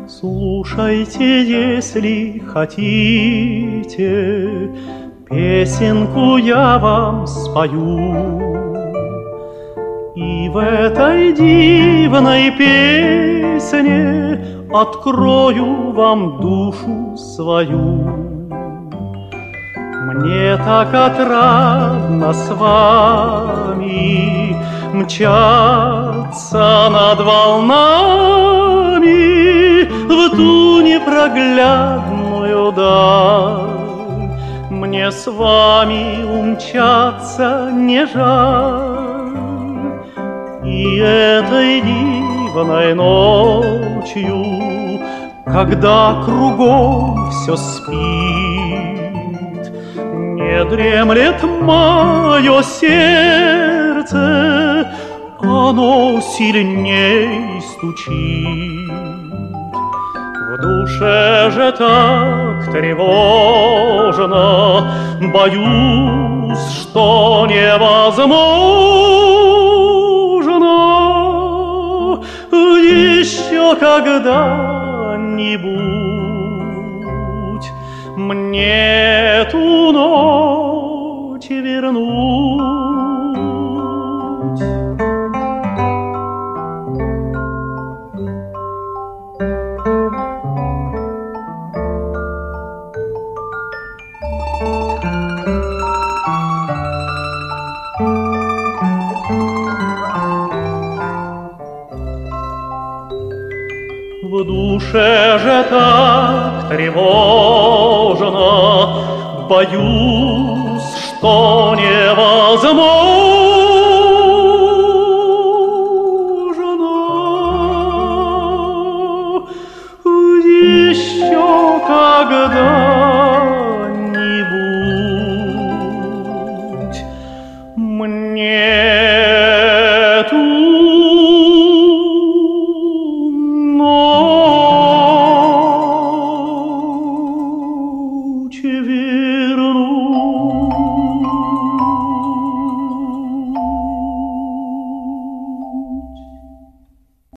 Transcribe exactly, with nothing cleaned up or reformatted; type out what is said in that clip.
Слушайте, если хотите, песенку я вам спою. И в этой дивной песне открою вам душу свою. Мне так отрадно с вами мчаться над волнами в ту непроглядную даль. Мне с вами умчаться не жаль. И этой дивной ночью, когда кругом все спит, не дремлет мое сердце, оно сильней стучит. В душе же так тревожно, боюсь, что невозможно еще когда-нибудь мне ту ночь вернуть. В душе же так тревожно, боюсь, что невозможно